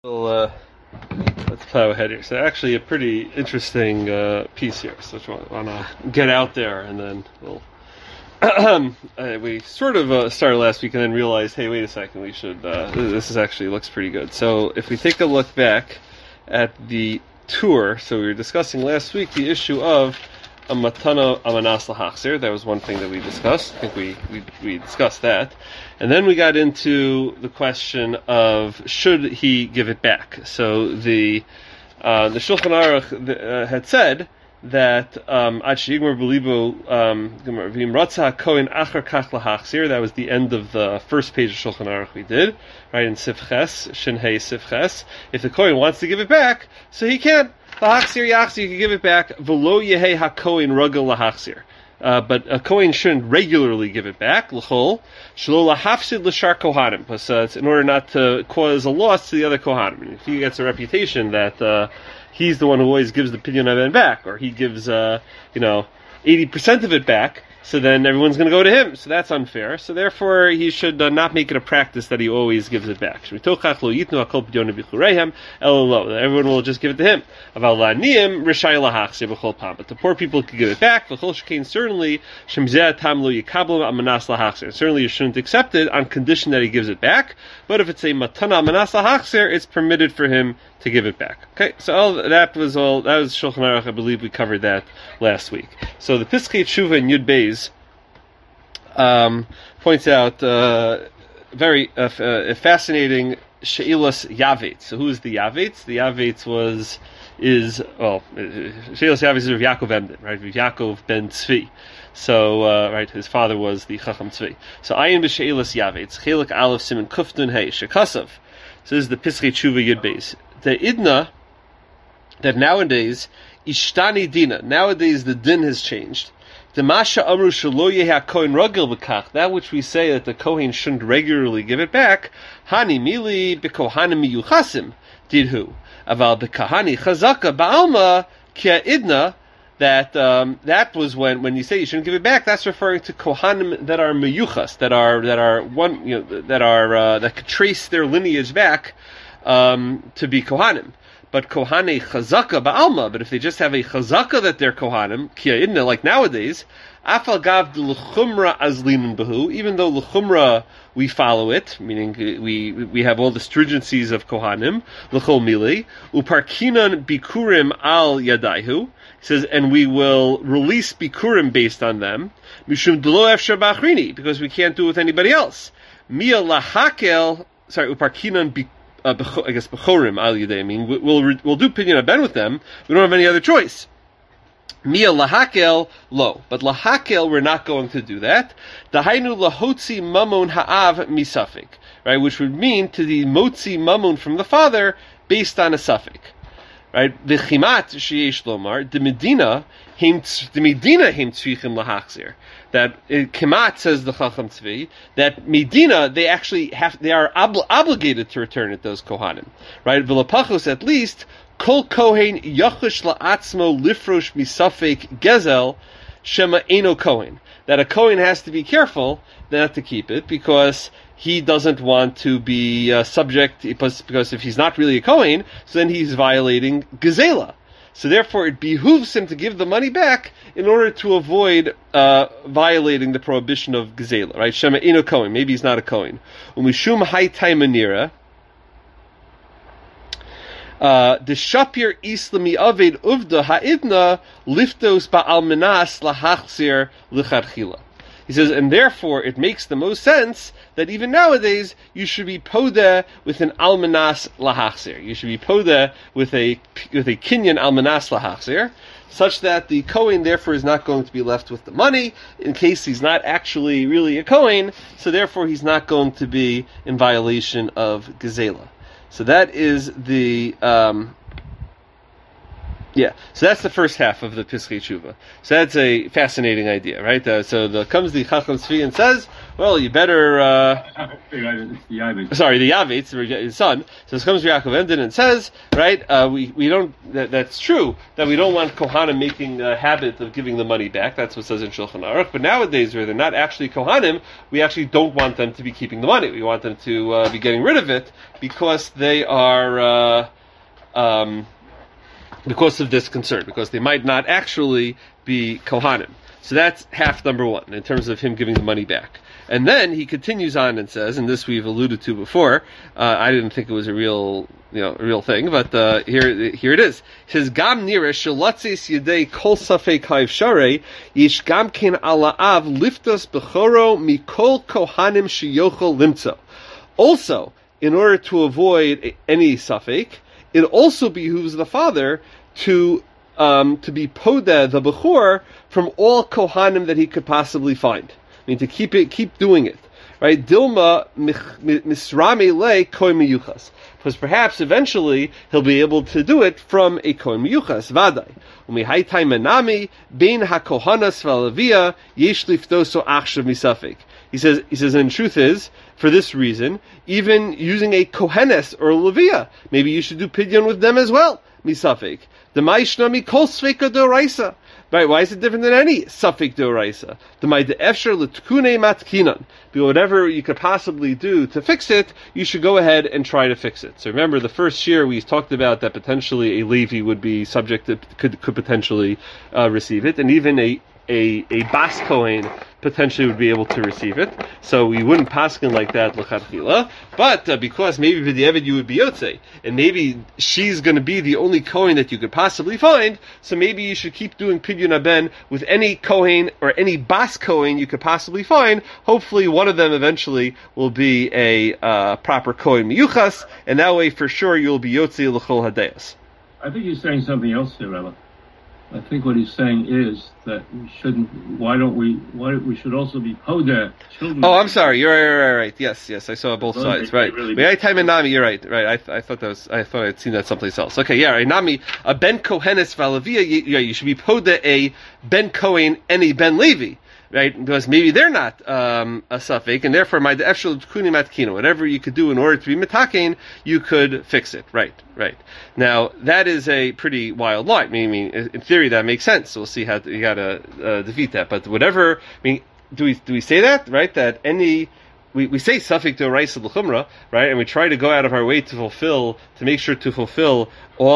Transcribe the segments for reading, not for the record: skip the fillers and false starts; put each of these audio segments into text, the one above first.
Well, let's plow ahead here. So actually a pretty interesting piece here. So I want to get out there and then we'll... we sort of started last week and then realized, hey, wait a second, we should... this is actually looks pretty good. So if we take a look back at the tour, so we were discussing last week the issue of a matana amanas lahachzir. That was one thing that we discussed. I think we discussed that. And then we got into the question of should he give it back. So the Shulchan Aruch had said that ad sheyigmar b'libo v'im ratza hakohen achar kach lahachzir. That was the end of the first page of Shulchan Aruch we did, right, in Sif Ches, Shin Hei Sif Ches. If the kohen wants to give it back, so he can. Lahachzir yachzir, you can give it back. V'lo yehei hakohen ragel lahachzir. But a kohen shouldn't regularly give it back. L'chol shelo lahafsid l'shar kohanim. Because it's in order not to cause a loss to the other kohanim. If he gets a reputation that he's the one who always gives the pidyon aven back, or he gives 80% of it back, so then everyone's going to go to him. So that's unfair. So therefore, he should not make it a practice that he always gives it back. Everyone will just give it to him. But the poor people can give it back. Certainly, certainly you shouldn't accept it on condition that he gives it back. But if it's a matana manas lahachzir, it's permitted for him to give it back. Okay, so that was Shulchan Aruch. I believe we covered that last week. So the Piskei Tshuva in Yud Beis points out very fascinating Sheilas Yavetz. So who is the Yavetz? The Yavetz Sheilas Yavetz is of Yaakov Emden, right? Yaakov ben Tzvi. So right, his father was the Chacham Tzvi. So Ayin b'Sheilas Yavetz Chelik Aleph Siman Kuftun Hey Shekasav. So this is the Piskei Tshuva Yud Beis. The idna that nowadays ishtani dina. Nowadays the din has changed. The masha amru shelo yeha kohen ragil b'kach. That which we say that the kohen shouldn't regularly give it back. Hani mili b'kohanim miyuchasim didhu. Aval b'kahani chazaka ba'alma kia idna. That was when you say you shouldn't give it back. That's referring to kohanim that are miyuchas, that could trace their lineage back to be kohanim. But kohane chazaka ba'alma. But if they just have a chazaka that they're kohanim, kia'idna, like nowadays, afal gav l'chumra azlinin behu. Even though l'chumra we follow it, meaning we have all the stringencies of kohanim, l'chol mili uparkinan bikurim al yadaihu. He says, and we will release bikurim based on them, mishum d'lo efshar ba'achrini, because we can't do it with anybody else. Mia lahakel, uparkinan bikurim. I guess Bechorim al Yidei. I mean, we'll do Pidyon Ben with them. We don't have any other choice. Mia lahakel lo, but lahakel we're not going to do that. Dahainu lahotzi mamon ha'av misafik, right? Which would mean to the motzi mamon from the father based on a suffix, right? V'chimat sheyesh lomar the Medina him tzvichim lahachzir. That Kemat, says the Chacham Tzvi, that Medina, they are obligated to return it, those Kohanim. Right? V'lapachos, at least, Kol Kohen Yachush La'atzmo Lifrosh Misafek Gezel Shema Eno Kohen. That a Kohen has to be careful not to keep it, because he doesn't want to be subject, because if he's not really a Kohen, so then he's violating Gezela. So therefore, it behooves him to give the money back in order to avoid violating the prohibition of gezela. Right? Shema ino kohen. Maybe he's not a kohen. Umishum haitai manira. The shapir islami aved uvda ha'idna liftos ba'almenas lahachzir licharchila. He says, and therefore it makes the most sense that even nowadays you should be podeh with an almanas lahachzir. You should be podeh with a kinyan almanas lahachzir, such that the kohen therefore is not going to be left with the money in case he's not actually really a kohen. So therefore he's not going to be in violation of gezela. So that is the Yeah, so that's the first half of the Piskei Tshuva. So that's a fascinating idea, right? Comes the Chacham Tzvi and says, well, you better... sorry, the Yavetz, his son. So this comes to Yaakov Emden and says, right, we don't... That's true, that we don't want Kohanim making a habit of giving the money back. That's what it says in Shulchan Aruch. But nowadays, where they're not actually Kohanim, we actually don't want them to be keeping the money. We want them to be getting rid of it because they are... because of this concern, because they might not actually be Kohanim. So that's half number one, in terms of him giving the money back. And then he continues on and says, and this we've alluded to before, I didn't think it was a real thing, but here it is. He says, Gam nira shelatzis yedei kol safek ha'efsharei, yish gam ken ala'av liftos bechoro mikol kohanim sheyochol limtzo. Also, in order to avoid any safek, it also behooves the father to be podeh the bechor from all kohanim that he could possibly find. I mean, to keep doing it, right? Dilma misrame le kohen miyuchas, because perhaps eventually he'll be able to do it from a kohen miyuchas vaday. Umihaitai menami bein hakohanas v'alavia yesh liftoso achshav misafik. He says, and the truth is, for this reason, even using a kohenes or a levia, maybe you should do pidyon with them as well. Misafik. The ma'ishnami kol sveka doraisa. Right? Why is it different than any safek doraisa? The ma'ide efsher l'tkune matkinan. But whatever you could possibly do to fix it, you should go ahead and try to fix it. So remember, the first year we talked about that potentially a Levi would be subject to, could potentially receive it, and even a Bas Kohen potentially would be able to receive it. So we wouldn't paskin like that l'chadchila. But because maybe v'di'evid you would be yotzei, and maybe she's going to be the only Kohen that you could possibly find, so maybe you should keep doing pidyon haben with any Kohen or any Bas Kohen you could possibly find. Hopefully one of them eventually will be a proper Kohen miyuchas, and that way for sure you'll be yotzei l'chol hadayas. I think he's saying something else here, Rabbi. I think what he's saying is that we shouldn't. We should also be podeh children. Oh, I'm sorry. You're right. Yes. I saw both sides. Right. Time and Nami. You're right. Right. I thought I'd seen that someplace else. Okay. Yeah. Right. Nami, a ben kohenes valavia. You should be podeh a ben Kohen and a ben Levi. Right, because maybe they're not a safek, and therefore my efshel kuni matkino. Whatever you could do in order to be mitakein, you could fix it. Right. Now that is a pretty wild line. I mean, in theory that makes sense. So we'll see how you gotta defeat that. But whatever. I mean, do we say that right? That any we say safek doraisa l'chumra, right? And we try to go out of our way to make sure to fulfill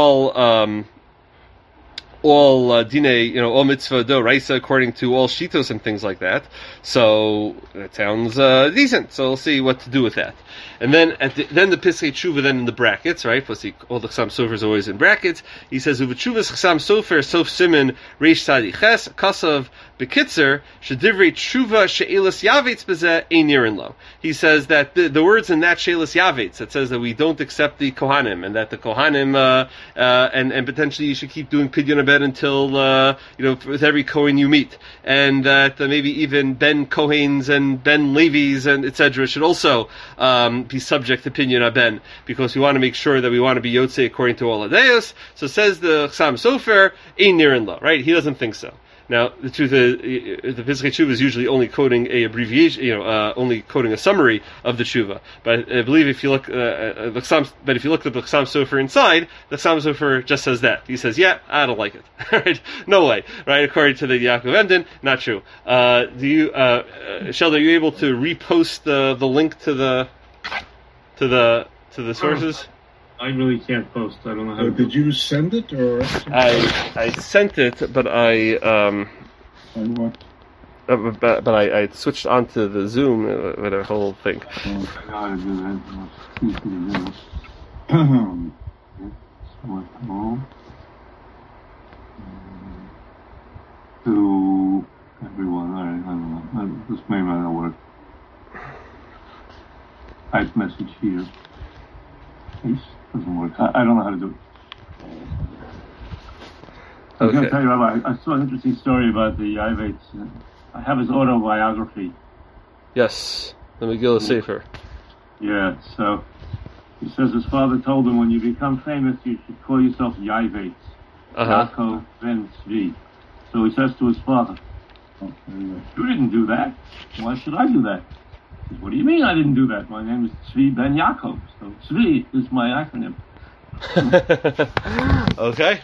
all dinei, all mitzvah doraisa according to all shitos and things like that. So that sounds decent. So we'll see what to do with that. And then then the Piskei Tshuva then in the brackets, right? Plus all the Chassam Sofer is always in brackets. He says Uv'tshuvas Chassam Sofer Sof Siman Reish Tzadi Ches Kasav Bekitzer Shedivrei Tshuva She'elas Yavetz Bezeh Ein Nirin Lo. He says that the words in that She'elas Yavetz that says that we don't accept the Kohanim, and that the Kohanim and potentially you should keep doing Pidyon Abed until with every Kohen you meet, and that maybe even Ben Kohens and Ben Levis and etc. should also be subject to Pidyon Haben, because we want to make sure that we want to be Yotzei according to all Adeus. So says the Chassam Sofer, Ein Nirin Lo, right? He doesn't think so. Now, the truth is, the Piskei Tshuva is usually only quoting a abbreviation, only quoting a summary of the Tshuva. But I believe if you look, at the Chassam Sofer inside, the Chassam Sofer just says that. He says, yeah, I don't like it. Right? No way. Right? According to the Yaakov Emden, not true. Sheldon, are you able to repost the link to the sources? I really can't post. I don't know how to Did you send it, or? I sent it, but I switched onto the Zoom with a whole thing. I know how to do that. To everyone, I don't know. This may not work. Type message here. Paste. Doesn't work. I don't know how to do it. I was going to tell you, Rabbi, I saw an interesting story about the Yavetz. I have his autobiography. Yes, the Megillah Sefer. Yeah, so he says his father told him, when you become famous, you should call yourself Yavetz. Yaakov ben Tzvi. So he says to his father, you didn't do that. Why should I do that? He says, what do you mean I didn't do that? My name is Tzvi ben Yaakov. So Tzvi is my acronym. Okay.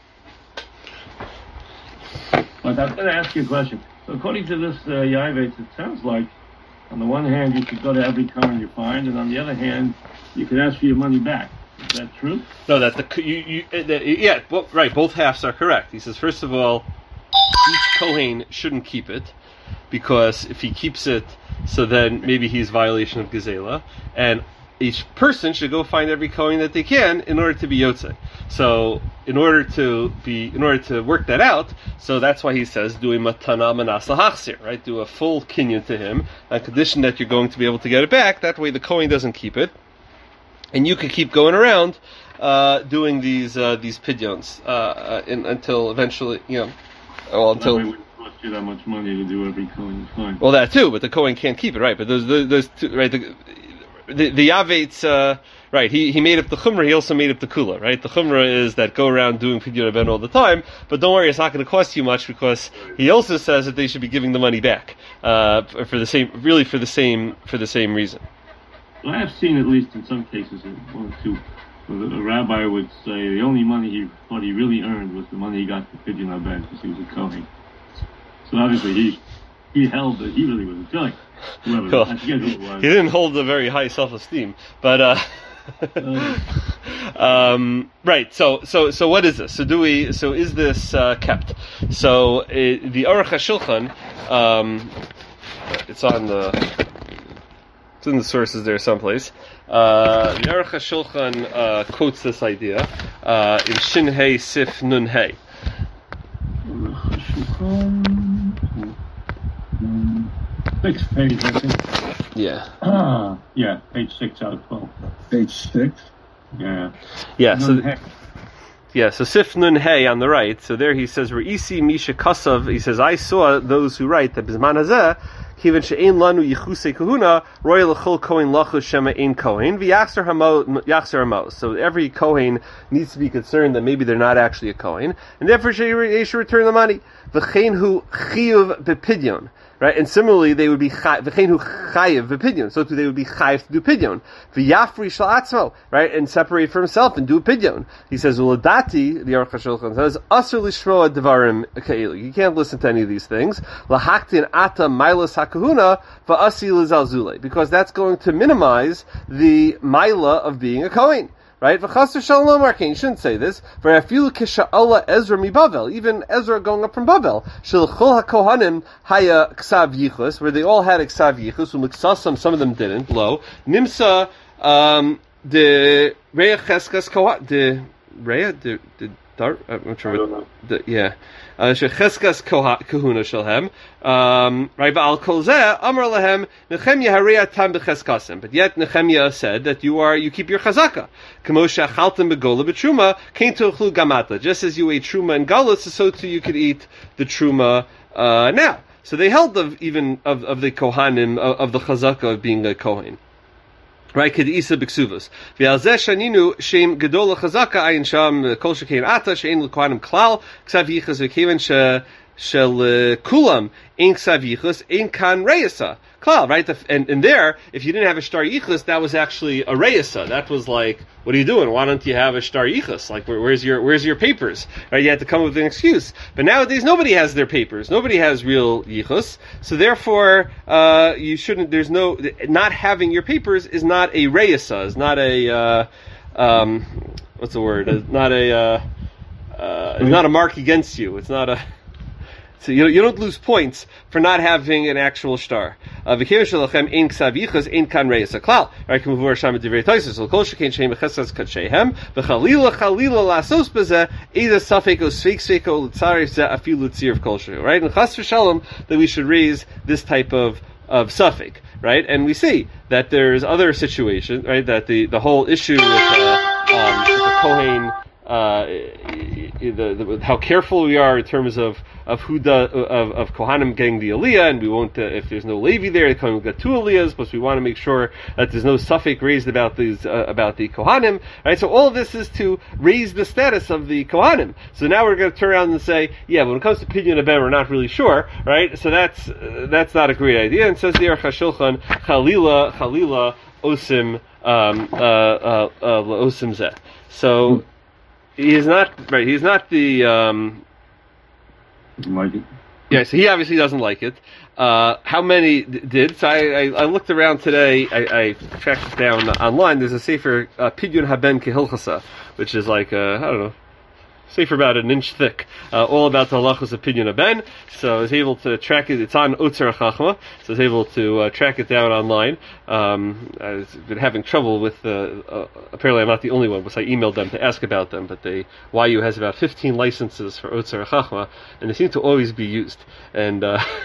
But I'm going to ask you a question. So according to this Yavetz, it sounds like on the one hand you could go to every Kohen you find, and on the other hand you could ask for your money back. Is that true? No, right. Both halves are correct. He says, first of all, each Kohen shouldn't keep it, because if he keeps it, so then maybe he's violation of Gezela, and each person should go find every Kohen that they can in order to be Yotzei. So, in order to work that out, so that's why he says, do a matana manasa hachsir, right? Do a full kinyan to him, on condition that you're going to be able to get it back. That way the Kohen doesn't keep it. And you could keep going around, doing these pidyons, until eventually, until. That way it wouldn't cost you that much money to do every Kohen you find. Well, that too, but the Kohen can't keep it, right? But those two, right? The Yavetz, right? He made up the Chumrah. He also made up the Kula, right? The Chumrah is that go around doing Pidyon Haben all the time, but don't worry, it's not going to cost you much, because he also says that they should be giving the money back for the same reason. Well, I have seen, at least in some cases, one or two, where a rabbi would say the only money he thought he really earned was the money he got for Pidyon Haben, because he was a Kohen. So obviously he held that he really was a Kohen. Well, I forget who it was. He didn't hold a very high self-esteem, but right. So what is this? So is this kept? So the Aruch HaShulchan, it's in the sources there someplace. The Aruch HaShulchan quotes this idea in Shin Hey Sif Nun Hey. Sixth page, I think. Yeah. Yeah, page 6 out of 12. Page 6? Yeah. Yeah, so Sif Nun Hey on the right, so there he says, Re'isi Misha Kasav, he says, I saw those who write that Bizman Hazeh, Kiven She'ein Lanu Yichusei Kahuna, Roy L'chol Kohen Lachus Shema Ein Kohen, V'yachzer Hamos. So every Kohen needs to be concerned that maybe they're not actually a Kohen, and therefore they should return the money. V'chein hu chiyuv bepidyon. Right, and similarly, they would be v'chein hu chayiv v'pidyon. So too, they would be chayiv to do pidyon. V'yafri shel atzmo, right, and separate for himself and do a pidyon. He says, "Uladati," the Aruch HaShulchan says, "Asur lishmoa devarim keilu." You can't listen to any of these things. Lahaktin ata milas hakahuna va'asi lizalzule, because that's going to minimize the mila of being a kohen. Right? V'chasur shalom arkein. You shouldn't say this. V'afilu kisha'ala Ezra mi Bavel. Even Ezra going up from Bavel. Shel chol hakohanim haya ksav yichus, where they all had ksav yichus. U'miksasam, some of them didn't. Lo. Nimsa, the Reya cheskas kohat, the Reya, the Dar, I'm not sure. I don't know. Yeah. Shecheskas kahuna shalhem. Right, al kol zeh amar lahem Nehemiah harei tam b'cheskasim. But yet Nehemiah said that you keep your chazaka. K'moshe achaltem begola b'truma kein tochlu gamata. Just as you ate truma and galus, so too you could eat the truma now. So they held of the kohanim of the chazaka of being a kohen. Right, kedisa b'ksuvas. V'alzeh shaninu shem gedola chazaka ayin sham kol shekein ata she'en l'kohanim klal ksav yichas v'keven shel kulam ein ksav yichas ein kan reyasa klal. Right, and there, if you didn't have a shtar yichas, that was actually a reyasa. That was like, what are you doing? Why don't you have a shtar yichas? Like, where's your papers? Right, you had to come up with an excuse. But nowadays, nobody has their papers. Nobody has real yichus. So therefore, you shouldn't. There's no, not having your papers is not a reyasa. Is not a what's the word? It's not a mark against you. It's not a. So you don't lose points for not having an actual shtar. Right? And chas v'shalom that we should raise this type of suffix, right? And we see that there's other situations, right? That the whole issue with a kohen, how careful we are in terms of Kohanim getting the Aliyah, and we won't if there's no Levi there, the Kohanim got two Aliyahs, but we want to make sure that there's no suffix raised about these about the Kohanim, right? So all of this is to raise the status of the Kohanim. So now we're going to turn around and say, yeah, when it comes to Pidyon Haben, we're not really sure, right? So that's not a great idea. And says the Aruch HaShulchan, Chalila Osim Osim Zeh. So he is not right. He's not the. Like it? Yeah, so he obviously doesn't like it. How many did? So I looked around today. I tracked it down online. There's a sefer Pidyon Haben Kehilchasa, which is like I don't know, sefer about an inch thick, all about the halachos of Pidyon Haben. So I was able to track it. It's on Otzer Chachma, so I was able to track it down online. I've been having trouble with. Apparently, I'm not the only one, because I emailed them to ask about them. But YU has about 15 licenses for Otzer Chachma, and they seem to always be used. And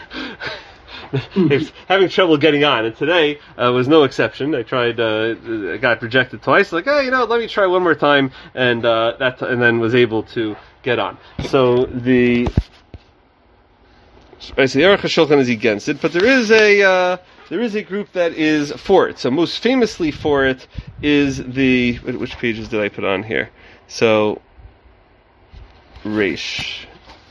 it's having trouble getting on, and today was no exception. I tried, I got rejected twice. Like, let me try one more time, and and then was able to get on. So the Aruch HaShulchan is against it, but there is a group that is for it. So most famously for it is which pages did I put on here? So Reish.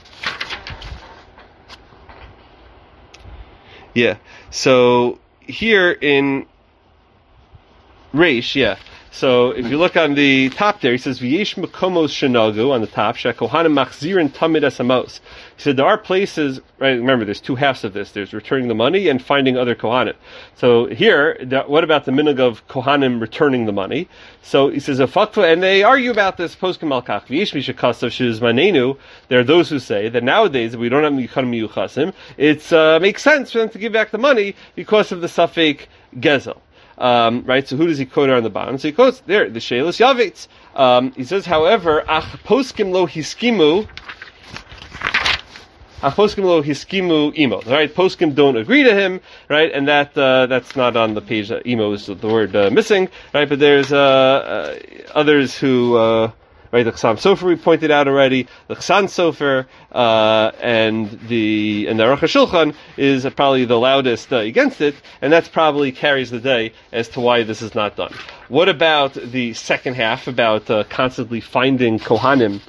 Yeah, so here in Reish, yeah. So if you look on the top there, he says, V'yesh makomos shenagu, on the top, she'kohanim machzirin tamid esamos. He said there are places, right, remember there's two halves of this, there's returning the money and finding other kohanim. So here, what about the minhag of kohanim returning the money? So he says, and they argue about this, poskim malkach, v'yesh mishakasav shizmanenu, there are those who say that nowadays, if we don't have miyuchanim miyuchasim, it makes sense for them to give back the money because of the suffix gezel. Right, so who does he quote on the bottom? So he quotes there, the Sheilas Yavetz. He says, however, ach poskim lo hiskimu imo. Right, poskim don't agree to him, right, and that's not on the page. Imo is the word missing, right, but there's others who right, the Chassam Sofer we pointed out already, the Chassan Sofer, and the Aruch HaShulchan is probably the loudest against it, and that's probably carries the day as to why this is not done. What about the second half, about constantly finding Kohanim,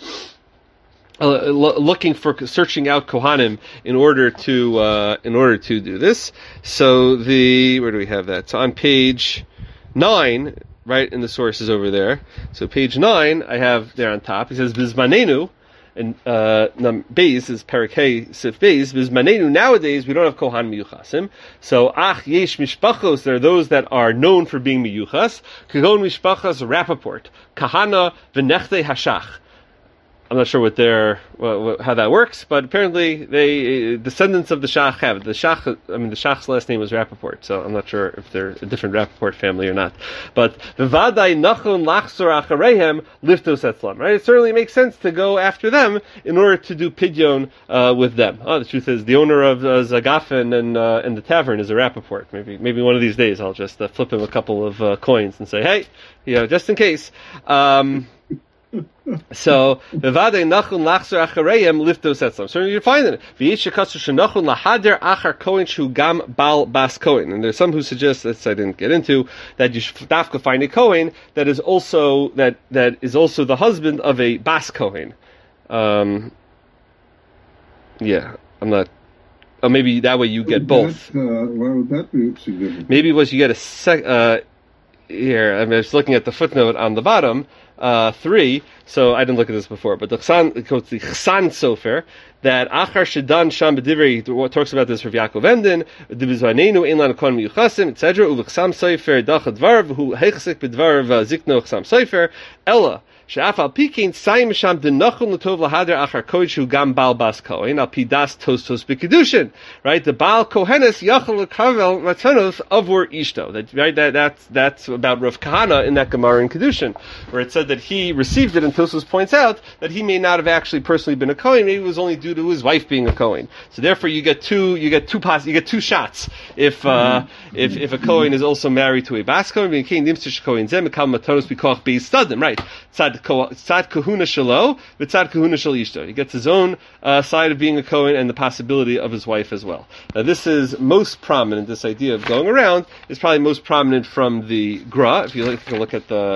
searching out Kohanim in order to do this? So where do we have that? So on page 9, right in the sources over there. So page 9, I have there on top. He says, Bizmanenu, and Beis is Parakeh Sif Beis. Bizmanenu, nowadays we don't have Kohan Miyuchasim. So yesh mishpachos, there are those that are known for being Miyuchas. Kagon mishpachas Rappaport. Kahana v'nechte hashach. I'm not sure how that works, but apparently they descendants of the Shach have it. The Shach's last name was Rappaport, so I'm not sure if they're a different Rappaport family or not. But v'vaday nachon lachzor achareihem liftos etzlam. Right? It certainly makes sense to go after them in order to do pidyon with them. The truth is, the owner of Zagafen and the tavern is a Rappaport. Maybe one of these days I'll just flip him a couple of coins and say, hey, just in case. So v'vadei nachun lachzor achareihem liftos etzlam. So you find it. V'yish shekasur shenachun lahader achar kohen shu gam bal bas kohen. And there's some who suggest, that I didn't get into, that you should dafka find a kohen that is also the husband of a bas kohen. Yeah, I'm not. Oh, maybe that way you get both. Why would that be significant? Maybe it was you get a here, I was looking at the footnote on the bottom, 3, so I didn't look at this before, but the Chassan Sofer, that Achar Shedan Sham B'divrei talks about this for Yaakov Emden, D'bizvanenu ein lanu kohen miyuchasim, etc. Uv'Chasam Sofer dachad dvar v'hu heichsik b'dvar v'zikno Chasam Sofer, Ella. She'afal pikein sayim sham denachon l'tov lahader achar kohen shu gam bal bas kohen al pidas tostos b'kedushin. Right, the Baal Kohenes yachol l'kavel matzanos avur ishto. That's about Rav Kahana in that Gemara in Kedushin, where it said that he received it, and Tosfos points out that he may not have actually personally been a kohen. Maybe it was only due to his wife being a kohen. So therefore, you get two shots if a kohen is also married to a bas kohen. Right. tzad kahuna shelo, v'tzad kahuna shel ishto. He gets his own side of being a Kohen and the possibility of his wife as well. Now this is most prominent, this idea of going around is probably most prominent from the Gra. If you look at the,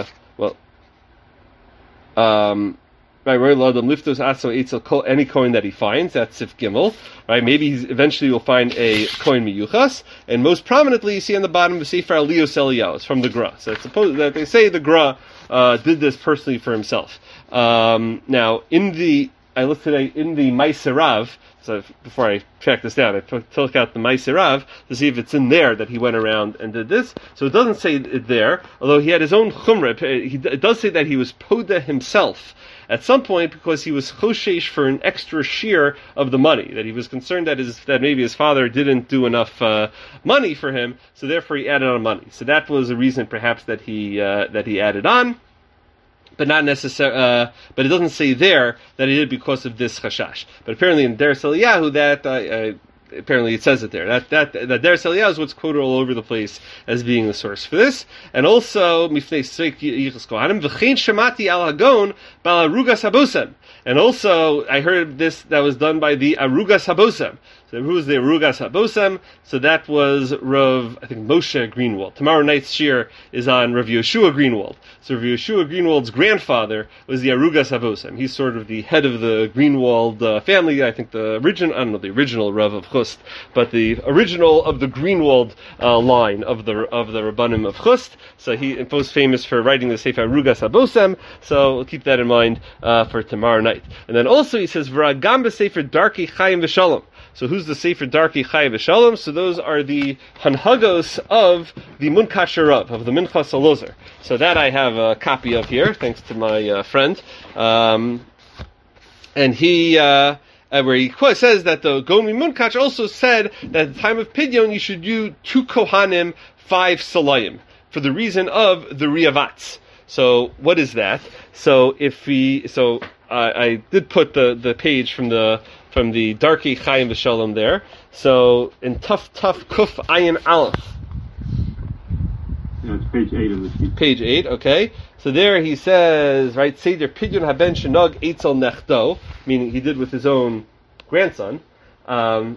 right, any coin that he finds, that's Sif Gimel, right? Maybe eventually will find a coin miyuchas, and most prominently you see on the bottom of Sefer Elios Eliyahu, it's from the Gra. So it's supposed that they say the Gra did this personally for himself. Now, I looked today in the Maiserav, so before I tracked this down, I took out the Maiserav to see if it's in there that he went around and did this. So it doesn't say it there, although he had his own chumrah. It does say that he was poda himself at some point because he was choshesh for an extra shear of the money, that he was concerned that maybe his father didn't do enough money for him, so therefore he added on money. So that was a reason perhaps that he added on. But not necessarily. But it doesn't say there that he did because of this chashash. But apparently in Deres Eliyahu, apparently it says it there. That Deres Eliyahu is what's quoted all over the place as being the source for this. And also mifnei seik yichus kohanim v'chein shemati al hagon bal arugas habosem. And also I heard this that was done by the arugas habosem. So who was the arugas habosem? So that was Rav, I think Moshe Greenwald. Tomorrow night's shir is on Rav Yoshua Greenwald. So Rav Yoshua Greenwald's grandfather was the arugas habosem. He's sort of the head of the Greenwald family. I think the original Rav of Chust, but the original of the Greenwald line of the Rabbanim of Chust. So he is most famous for writing the Sefer Arugas Habosem. So we'll keep that in mind for tomorrow night. And then also he says V'ragam b'Sefer Darkei Chaim v'Shalom. So who's the Sefer Darkei Chaim v'Shalom? So those are the Hanhagos of the Munkat Sharav, of the Minchas Elozar. So that I have a copy of here, thanks to my friend. And he, where he says that the Gomi Munkach also said that at the time of Pidyon you should do 2 Kohanim, 5 Salayim, for the reason of the Riavatz. So what is that? So I did put the page from the Darkei Chaim v'Shalom there. So in Tuf Kuf Ayin Aleph. Yeah, it's page 8 of the sheet. Page 8, okay. So there he says, right, Seder Pidyon Haben Shenog Eitzel Nechdo, meaning he did with his own grandson. I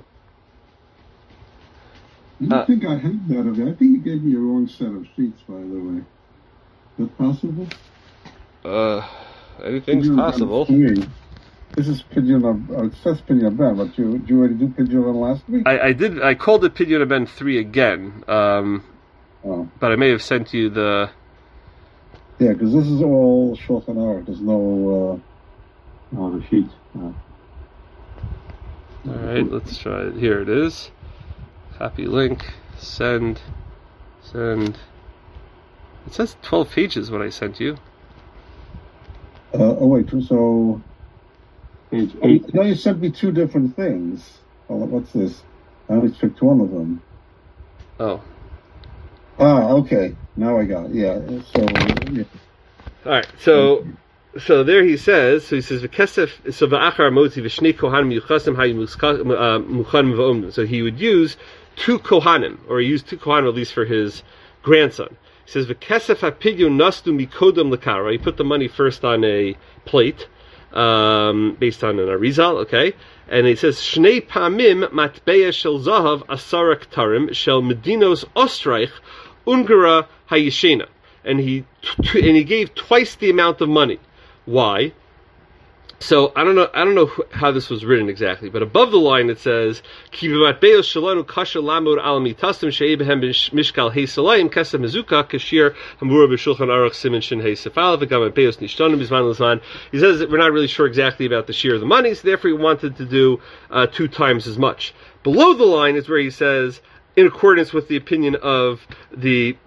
think I have that of it. I think you gave me a wrong set of sheets, by the way. Is that possible? Anything's possible. This is Pidyon, it says Pidyon Ben, but did you already do Pidyon Ben last week? I did, I called it Pidyon Ben 3 again, but I may have sent you the... Yeah, because this is all Shulchan Aruch. There's no the sheets. Alright, let's try it. Here it is. Copy link, send. It says 12 pages what I sent you. So... Page 8. No, you sent me 2 different things. What's this? I only picked one of them. Oh. Okay. Now I got it. Yeah. So, yeah. Alright, so there he says, V'kesef, so v'achar motzi v'shnei kohanim yuchasim muchanim v'omdim. So he would use 2 kohanim, or he used 2 kohanim at least for his grandson. He says, V'kesef ha'pidyon nastu mikodem l'kara. He put the money first on a plate, based on an arizal, okay? And he says, Shnei pamim matbeya shel zahav asara ktarim shel medinos Ostreich Ungara hayishena. And he gave twice the amount of money. Why? So I don't know how this was written exactly, but above the line it says, Ki b'matbeos shalanu kasha lamod al mitastim she'ebehem mishkal hey salayim kesem mezuka kashir hamura b'shulchan aruch siman shin hey sefal v'gam matbeos nishtanim bizman l'zman. He says that we're not really sure exactly about the share of the money, so therefore he wanted to do 2 times as much. Below the line is where he says, in accordance with the opinion of of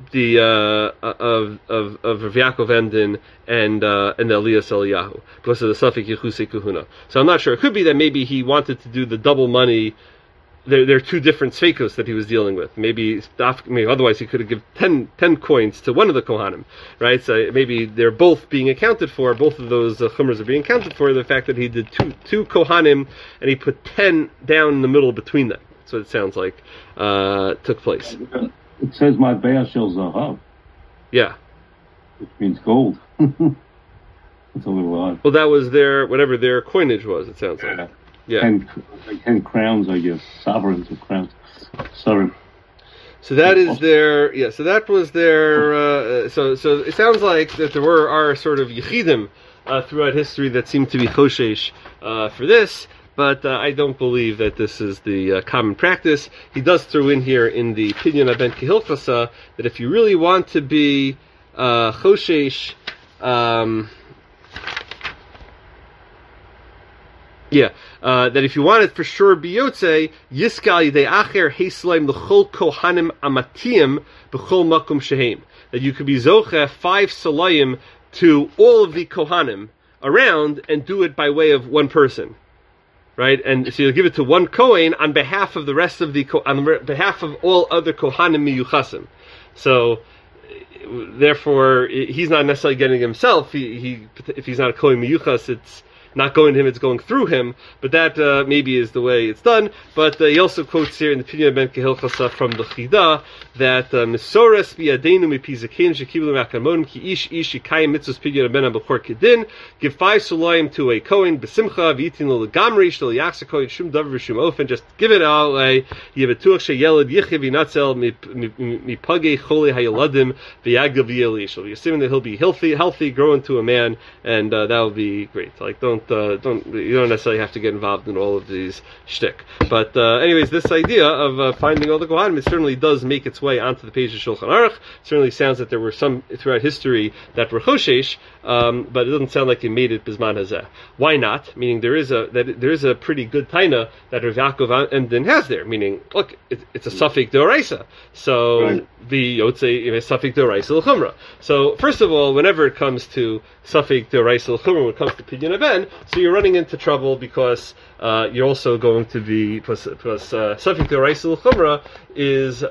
Rav Yaakov Emden and the Elias Eliyahu, because of the Safek Yechusei Kahuna. So I'm not sure. It could be that maybe he wanted to do the double money. There are 2 different Sfeikos that he was dealing with. Maybe otherwise he could have given 10 coins to one of the Kohanim, right? So maybe they're both being accounted for. Both of those chumras are being accounted for. The fact that he did two Kohanim and he put 10 down in the middle between them. That's what it sounds like took place. It says my Be'er Shel Zahav. Yeah. Which means gold. It's a little odd. Well, that was whatever their coinage was, it sounds like. Yeah. 10 crowns, I guess. Sovereigns or crowns. Sorry. So that is their, so that was their, so it sounds like that there are sort of yichidim throughout history that seem to be choshesh for this, but I don't believe that this is the common practice. He does throw in here in the Pidyon HaBen Kehilchasa that if you really want to be choshesh, that if you want it for sure biyotze, yiskal yidei acher heislaim l'chol kohanim amatiyim b'chol makom shehem. That you could be zoche 5 salayim to all of the kohanim around and do it by way of one person, right? And so you'll give it to one kohen on behalf of the rest of on behalf of all other kohanim miyuchasim. So therefore, he's not necessarily getting himself. He if he's not a kohen miyuchas, it's not going to him, it's going through him, but that maybe is the way it's done. But he also quotes here in the Pidyon HaBen Kehilchasa from the Chida that Mesoras biyadeinu mipizakein shekiblu makamonim ki ish yikayim mitzvos Pidyon HaBen b'chor kedin. Give 5 sulayim to a kohen b'simcha v'yitin lo legamri shel yachsa kohen shum davar v'shum ofen. Just give it away. Yebetuach sheyelad yichiv yinatzel mipagei chole hayeladim v'yagav v'yelishel. You're assuming that he'll be healthy, grow into a man, and that will be great. Like you don't necessarily have to get involved in all of these shtick. But anyways, this idea of finding all the kohanim, it certainly does make its way onto the page of Shulchan Aruch. It certainly sounds that there were some throughout history that were choshesh, but it doesn't sound like it made it bisman hazeh. Why not? Meaning there is a pretty good taina that Rav Yaakov Emden has there. Meaning, look, it's a suffix d'oraisa. So the yotzei suffix d'oraisa l'chumra. So first of all, whenever it comes to suffix d'oraisa l'chumra, when it comes to Pidyon HaBen, so you're running into trouble because you're also going to be plus suffix d'oraisa l'chumra is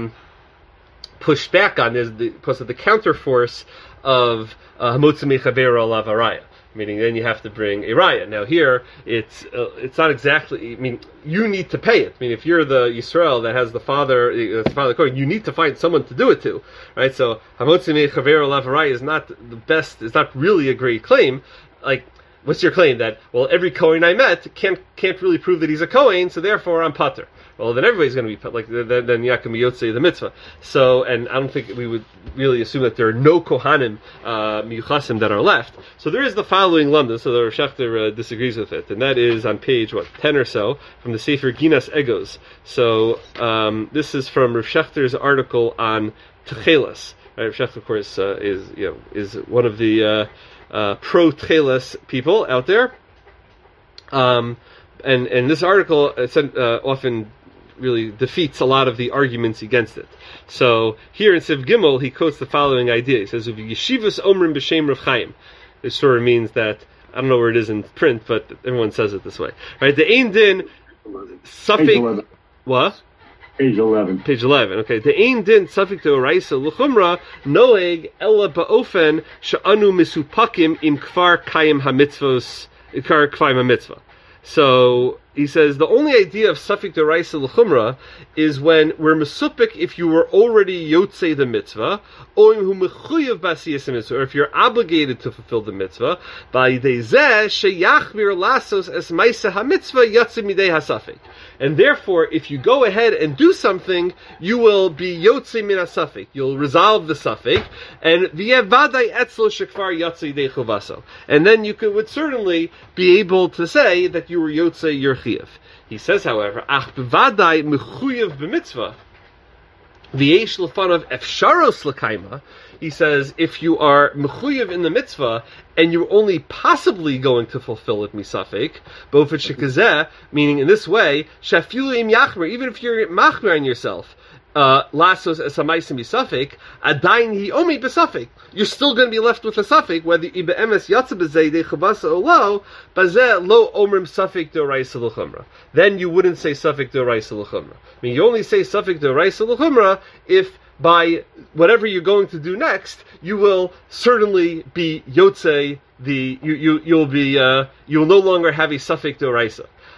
pushed back on. There's because of the counterforce of hamotzi mechaber alav araya. Meaning, then you have to bring a raya. Now here, it's not exactly. I mean, you need to pay it. I mean, if you're the Yisrael that has the father Kohen, you need to find someone to do it to, right? So hamotzi mechaber alav araya is not the best. It's not really a great claim. Like, what's your claim that every Kohen I met can't really prove that he's a Kohen, so therefore I'm pater. Well, then everybody's going to be like then Yaakov Yotzei the mitzvah. So, and I don't think we would really assume that there are no kohanim miyuchasim that are left. So there is the following London. So the Rav Shechter disagrees with it, and that is on page 10 or so from the Sefer Ginas Egos. So this is from Rav Shechter's article on Techelas. Rav Shechter, of course, is one of the pro Techelas people out there. And this article often really defeats a lot of the arguments against it. So here in Siv Gimel, he quotes the following idea. He says, "Yeshivas omrim b'shem Rav Chaim." This sort of means that, I don't know where it is in print, but everyone says it this way, right? The ein din suffix what? Page 11. Page 11. Okay. The ein din suffix to oraisa l'chumra noeg ella ba'ofen she'anu misupakim im kfar kayim hamitzvos kfar kfayim hamitzvah. So he says the only idea of suffix d'oraisa l'chumra is when we're mesupik if you were already yotzei the mitzvah, or if you're obligated to fulfill the mitzvah, by dezeh sheyachmir lasos es ma'aseh hamitzvah yotzei midei hasafik. And therefore, if you go ahead and do something, you will be yotzei min hasafik. You'll resolve the suffix, and v'yevadai etzlo shekvar yotzei dei chuvaso. And then you would certainly be able to say that you were yotzei your chiyuv. He says, however, ach bevadai mechuyev b'mitzvah v'yesh l'fanav efsharos l'kaima. He says, if you are mechuyev in the mitzvah and you're only possibly going to fulfill it misafik, b'ofet shekazeh, meaning in this way, shafilu im yachmer, even if you're machmer on yourself, lasos es hamaisim misafik, adayin hi omi b'safik. You're still going to be left with a suffix, whether ibe emes yatsa b'zei de chavasa or lo, bazeh lo omrim suffix d'oraisa l'chumra. Then you wouldn't say suffix d'oraisa l'chumra. I mean, you only say suffix d'oraisa l'chumra if by whatever you're going to do next, you will certainly be yotzei you'll no longer have a suffix d'oraisa.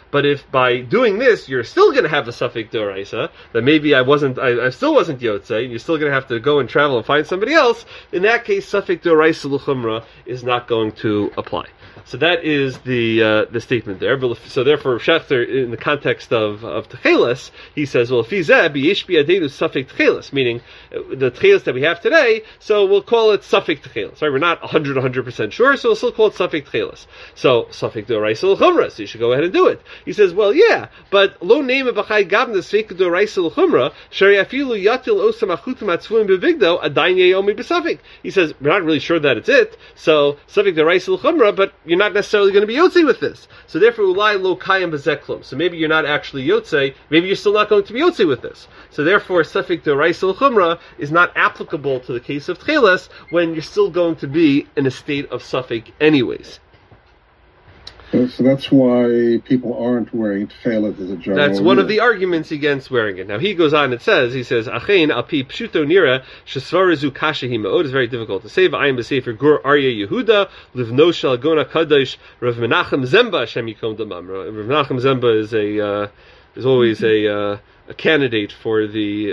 But if by doing this you're still going to have the suffix d'oraisa, that maybe I still wasn't Yotzei, and you're still going to have to go and travel and find somebody else, in that case, suffix d'oraisa l'chumra is not going to apply. So that is the statement there. So therefore, Schechter, in the context of Techeles, he says, well, fizeh b'yesh bi'adenu suffix Techeles, meaning the Techeles that we have today, so we'll call it suffix Techeles, right? We're not 100% sure, so we'll still call it suffix Techeles. So, suffix d'oraisa l'chumra, so you should go ahead and do it. He says, well, yeah, but lo name b'chai gavna sveika d'oraisa l'chumra, shari afilu yatil osam achutim atzvuim b'vigdo, adayin yeyomi b'suffix. He says, we're not really sure that it's it, so suffix d'oraisa l'chumra, but you're not necessarily going to be Yotzei with this. So therefore, ulai lo kayim b'zeklum. So maybe you're not actually Yotzei, maybe you're still not going to be Yotzei with this. So therefore, suffix d'oraisa l'chumra is not applicable to the case of Tcheles when you're still going to be in a state of suffix anyways. So that's why people aren't wearing tefillin as a general. That's one of the arguments against wearing it. Now he goes on and says, Achein api pshuto nira shesvarazu kasha himaod. It's very difficult to say. V'ayim b'sefer gur Arya Yehuda livno shel gona kadosh Rav Menachem Zemba Shem Yikom Damam. Rav Menachem Zemba is always a candidate for the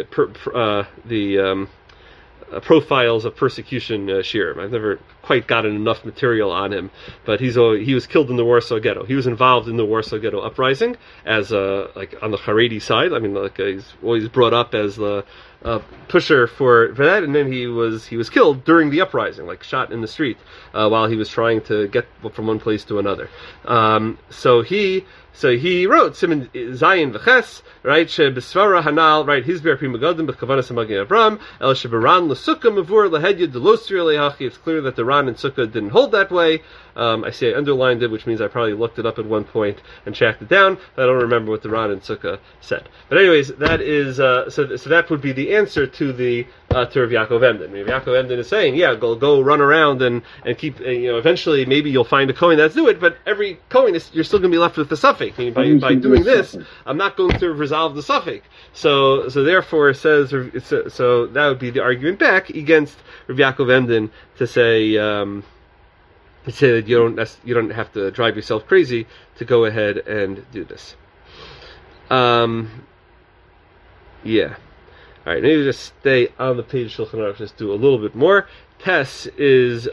profiles of persecution shirim. I've never quite gotten enough material on him, but he was killed in the Warsaw Ghetto. He was involved in the Warsaw Ghetto uprising as like on the Haredi side. I mean, like he's always brought up as the pusher for that, and then he was killed during the uprising, like shot in the street while he was trying to get from one place to another. So he wrote Siman Zayin v'Ches, right? Shebesvara Hanal, right? Hizber Pri Megadim b'Kavanas Hamagin Avram El Sheberan l'Sukkah Mavur Lahedya Delosri Lehachi. It's clear that the Ran and Sukkah didn't hold that way. I see I underlined it, which means I probably looked it up at one point and tracked it down. I don't remember what the Ran and Sukkah said. But anyways, that is so that would be the answer to the to Rav Yaakov Emden. Rav Yaakov Emden is saying, yeah, go run around and keep eventually maybe you'll find a Kohen that's do it, but every Kohen you're still going to be left with the suffix. I mean, by doing this, I'm not going to resolve the suffix. So therefore, it says so that would be the argument back against Rav Yaakov Emden to say that you don't have to drive yourself crazy to go ahead and do this. Yeah. All right, maybe just stay on the page Shulchan Aruch, just do a little bit more. Tess is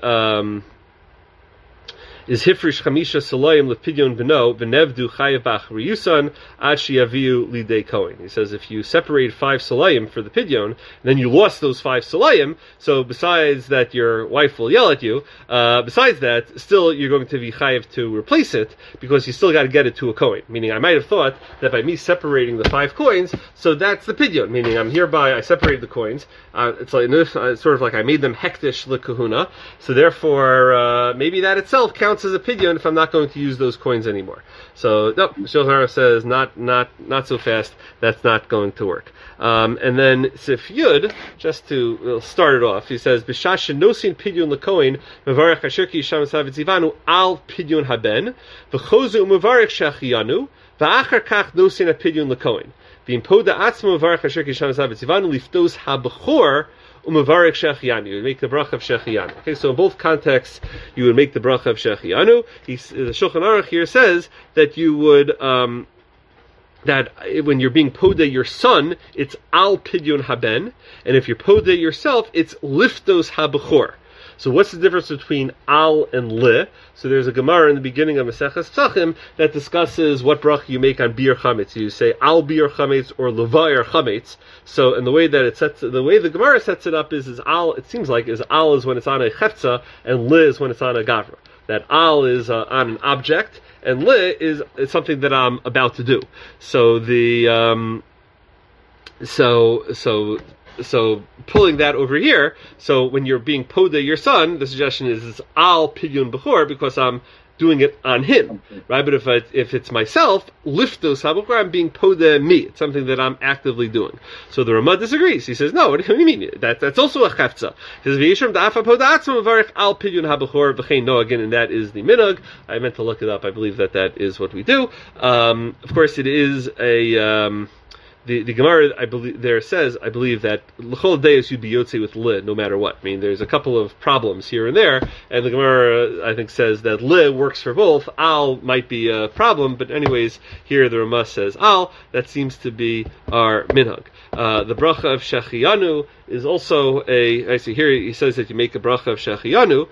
Hifrish Chamisha Salayim Lepidyon Beno Benevdu Chayavach Riyusan Ad Shiaviu Lidei Kohen. He says if you separate 5 Salayim for the Pidyon, then you lost those 5 Salayim, so besides that your wife will yell at you, besides that, still you're going to be Chayav to replace it, because you still got to get it to a Kohen. Meaning I might have thought that by me separating the 5 coins, so that's the Pidyon, meaning I separated the coins, it's like sort of like I made them Hektish L'Kahuna, so therefore maybe that itself counts as a pidyon if I'm not going to use those coins anymore. So no, Shulchan Aruch says not so fast. That's not going to work. And then Sif Yud, just to start it off, he says B'shash nosin pidyon lekoin mevarech ashirki sham savitzivanu al pidyon haben v'chozu umevarech shachiyanu v'achar kach nosin a pidyon lekoin v'impoda atzmo mevarech ashirki sham savitzivanu liftos habechor Umavarek Shechianu. You would make the bracha of Shechianu. Okay, so in both contexts, you would make the bracha of Shechianu. The Shulchan Aruch here says that you would, that when you're being podeh your son, it's al pidyon haben, and if you're podeh yourself, it's liftos habechor. So what's the difference between al and li? So there's a Gemara in the beginning of Maseches Psachim that discusses what bracha you make on bir chametz. You say al bir chametz or levayer chametz. So and the way the Gemara sets it up is al. It seems like al is when it's on a chefza and li is when it's on a gavra. That al is on an object and li is something that I'm about to do. So So pulling that over here, so when you're being podeh your son, the suggestion is it's al pidyon bechor because I'm doing it on him, right? But if it's myself, liftos habechor, I'm being podeh me. It's something that I'm actively doing. So the Ramah disagrees. He says, no, what do you mean? That's also a chefza. He says, v'yishram da'afa podeh atzmo mevarech al pidyon habechor v'chein no, again, and that is the minhag. I meant to look it up. I believe that is what we do. Of course, it is a the Gemara, I believe, that l'chol deis you'd be yotze with li, no matter what. I mean, there's a couple of problems here and there, and the Gemara, I think, says that li works for both. Al might be a problem, but anyways, here the Ramah says al. That seems to be our minhag. The bracha of Shechiyanu is also I see here he says that you make a bracha of Shechiyanu,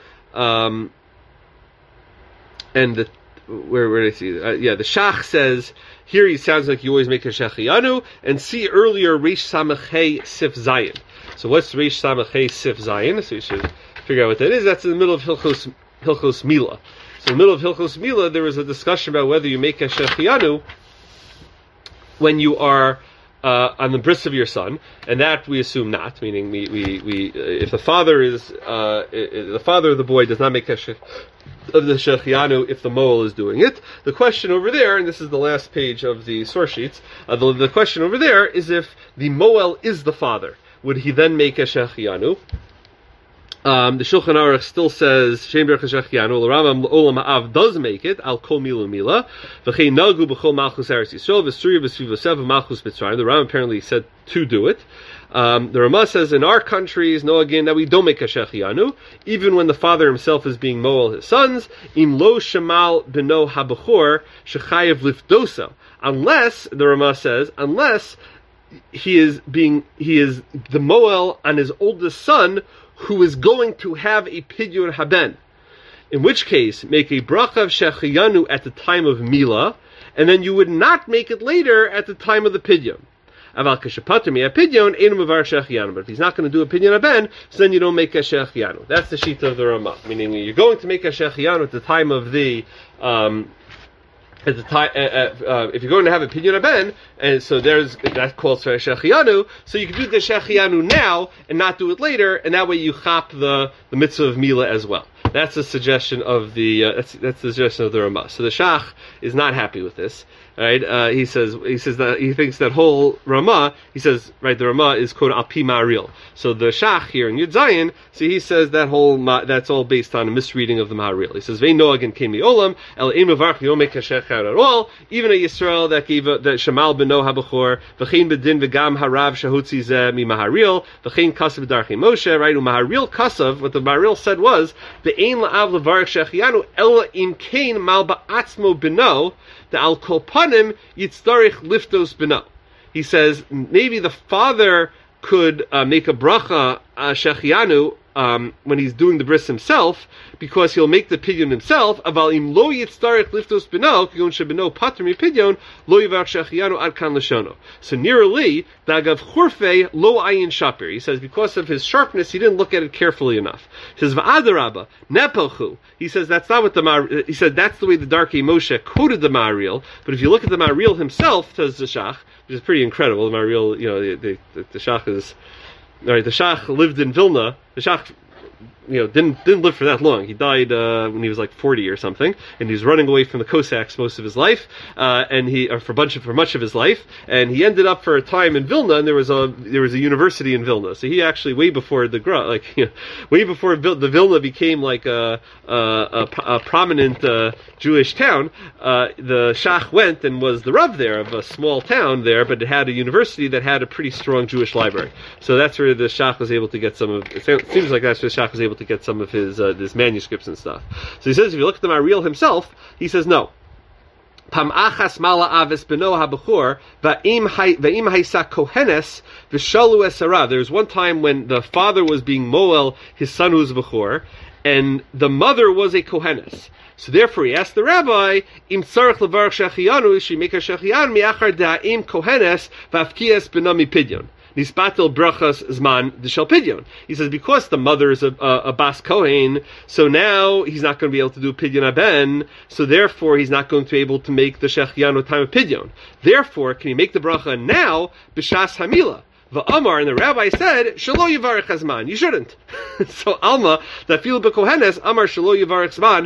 and where did I see? The Shach says here. He sounds like you always make a Shechiyanu, and see earlier Reish Samachei Sif Zayin. So what's Reish Samachei Sif Zayin? So you should figure out what that is. That's in the middle of Hilchos Mila. So in the middle of Hilchos Mila, there was a discussion about whether you make a Shechiyanu when you are on the bris of your son, and that we assume not. Meaning, we if the father is the father of the boy does not make a of the Shechiyanu if the Moel is doing it. The question over there, and this is the last page of the source sheets, the question over there is if the Moel is the father, would he then make a Shechiyanu? The Shulchan Aruch still says Shem Berach Shechiyanu. The Rambam Olam Ha'av does make it al kol milu mila. V'chei nagu b'chol malchus Eretz Yisrael v'suriya v'svivosev v'malchus Mitzrayim. The Rambam apparently said to do it. The Ramah says in our countries, no, again, that we don't make a Shechiyanu, even when the father himself is being moel his sons. Im lo shemal beno habachor shechayev lifdosa. Unless the Ramah says, unless he is the moel on his oldest son, who is going to have a pidyon haben. In which case, make a bracha of Shechiyanu at the time of Mila, and then you would not make it later at the time of the pidyon. But if he's not going to do a pidyon haben, so then you don't make a Shechiyanu. That's the sheet of the Ramah. Meaning you're going to make a Shechiyanu at the time of the if you're going to have a pidyon haben, and so that calls for a Shechiyanu, so you can do the Shechiyanu now and not do it later, and that way you chop the mitzvah of Mila as well. That's the suggestion of that's the suggestion of the Ramah. So the Shach is not happy with this. Right? He says that he thinks that whole Ramah. He says, right, the Ramah is quote al pi ma'aril. So the Shach here in Yud Zayin, so he says that that's all based on a misreading of the Ma'aril. He says vein noag and kemi olam el ein mavarch you don't make a shechar at all. Even a Yisrael that gave that shemal beno habachor v'chein bedin v'gam harav shahutzi zeh mi Ma'aril v'chein kasav darchei Moshe. Right? Ma'aril kasav. What the Ma'aril said was the ein la'av levarch shechiyanu ela im kein mal ba'atzmo beno. The al kol panim yitzdarich liftos beno. He says maybe the father could make a bracha Shechiyanu when he's doing the bris himself, because he'll make the pidyon himself. Aval im lo yitzdarich liftos beno kigon shebeno pater mi pidyon lo yivarch Shechiyanu ad kan l'shono. So nearly dagav churfei lo ayin shapir. He says because of his sharpness, he didn't look at it carefully enough. He says v'adarabba nepochu. He says that's not what he said that's the way the Darkei Moshe quoted the Ma'aril. But if you look at the Ma'aril himself, says the Shach, which is pretty incredible. The Ma'aril, the Shach is. All right, the Shach lived in Vilna. The Shach, didn't live for that long. He died when he was like 40 or something, and he was running away from the Cossacks most of his life, for much of his life, and he ended up for a time in Vilna, and there was a university in Vilna. So he actually way before the Vilna became like a prominent Jewish town. The Shach went and was the Rav there of a small town there, but it had a university that had a pretty strong Jewish library. So that's where the Shach was able to get some of. It seems like that's where the Shach was able to get some of his manuscripts and stuff. So he says if you look at the Ma'aril himself, he says no. Pam achas mala aves beno habachor va'im haisa kohenes v'shalu esara. There was one time when the father was being moel his son who's bachor, and the mother was a kohenes. So therefore, he asked the rabbi, "Im tzarich levarach shechiyanu, she make a shechiyan miachar da'im kohenes va'afkias beno mipidyon." Nispatel brachas zman d'shel pidyon. He says because the mother is a bas kohen, so now he's not going to be able to do pidyon aben. So therefore, he's not going to be able to make the shechiyan time of pidyon. Therefore, can he make the bracha now b'shas hamila? V'amar, and the rabbi said, "Shelo yivarech hazman." You shouldn't. So Alma that feel b'kohenes Amar shelo yivarech hazman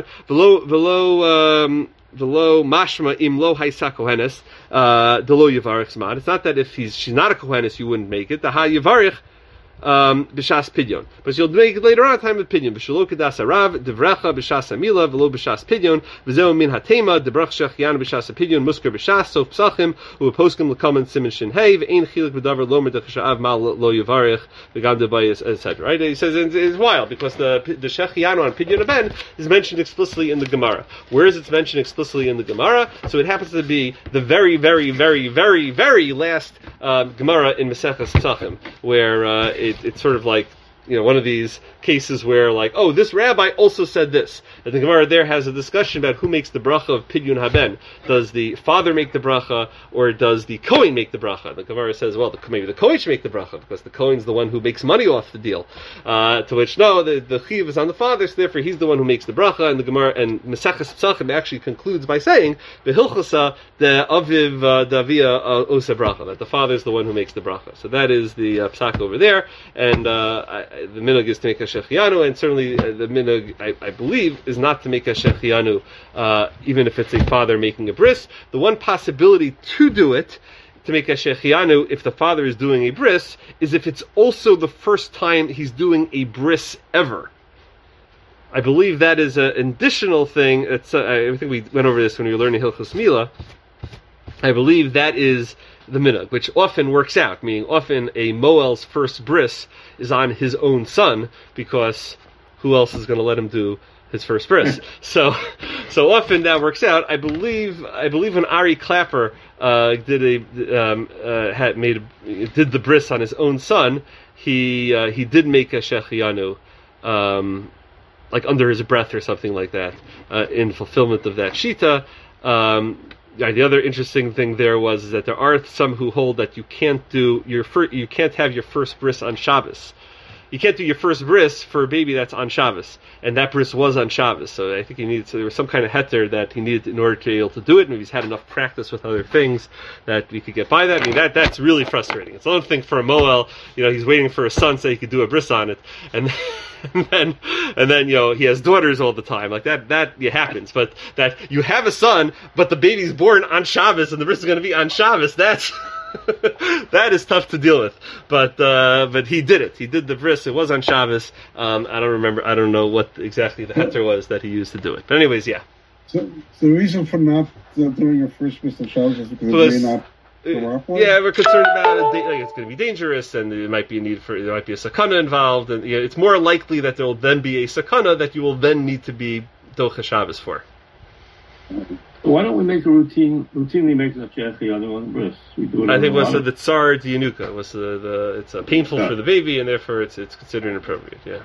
v'lo mashma im lo haisa kohenes delo yivarech zman. It's not that if she's not a kohenes you wouldn't make it. The ha yivarech b'shas pidyon. But you'll make it later on time of pidyon. B'shalo kedas harav devrecha b'shas amila v'lo b'shas pidyon v'zeu min hatema debrach shechianu b'shas pidyon musker b'shas sof psachim u'poskim l'kamen simin shin hey v'ein chilik b'davar lo merdech sha'av mal lo yavarich v'gam debayis etc. Right? He says it's wild because the shechianu on pidyon ben is mentioned explicitly in the Gemara. Where is it mentioned explicitly in the Gemara? So it happens to be the very, very, very, very, very last Gemara in Maseches Psachim, where it's sort of like, one of these cases where, like, oh, this rabbi also said this. And the Gemara there has a discussion about who makes the bracha of Pidyon Haben. Does the father make the bracha, or does the Kohen make the bracha? The Gemara says, well, maybe the Kohen should make the bracha, because the Kohen's the one who makes money off the deal. To which, no, the Chiv is on the father, so therefore he's the one who makes the bracha, and the Gemara, and Maseches Psachim actually concludes by saying, V'hilchasa the Aviv Davia Osa bracha, that the father is the one who makes the bracha. So that is the psak over there, and the minhag is to make a shechianu, and certainly the minhag, I believe, is not to make a shechianu, even if it's a father making a bris. The one possibility to do it, to make a shechianu, if the father is doing a bris, is if it's also the first time he's doing a bris ever. I believe that is an additional thing. It's, I think we went over this when we were learning Hilchos Mila. I believe that is the minhag, which often works out, meaning often a Moel's first bris is on his own son, because who else is going to let him do his first bris? so often that works out. I believe when Ari Clapper did the bris on his own son, he did make a shechianu, like under his breath or something like that, in fulfillment of that shita. The other interesting thing there was that there are some who hold that you can't have your first bris on Shabbos. You can't do your first bris for a baby that's on Shabbos, and that bris was on Shabbos. So I think there was some kind of heter that he needed in order to be able to do it. Maybe he's had enough practice with other things that we could get by that. I mean, that's really frustrating. It's another thing for a Moel, he's waiting for a son so he could do a bris on it, and then he has daughters all the time. Like that happens. But that you have a son, but the baby's born on Shabbos and the bris is going to be on Shabbos, that's that is tough to deal with, but he did it. He did the bris. It was on Shabbos. I don't remember. I don't know what exactly the heter was that he used to do it. But anyways, yeah. So the reason for not doing your first bris on Shabbos is because it may not go off well? Yeah, we're concerned about it. Like, it's going to be dangerous, and there might be a sakana involved, and it's more likely that there will then be a sakana that you will then need to be docha Shabbos for. Why don't we routinely make the shechianu on bris? We do it. I think it was the tsar dianuka. It's painful for the baby, and therefore it's considered inappropriate. Yeah.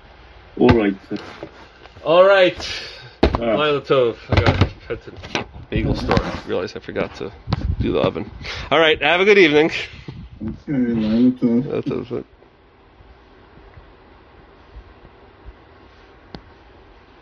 All right. Laila Tov. I had to bagel store. I realized I forgot to do the oven. All right. Have a good evening. Okay, Laila Tov.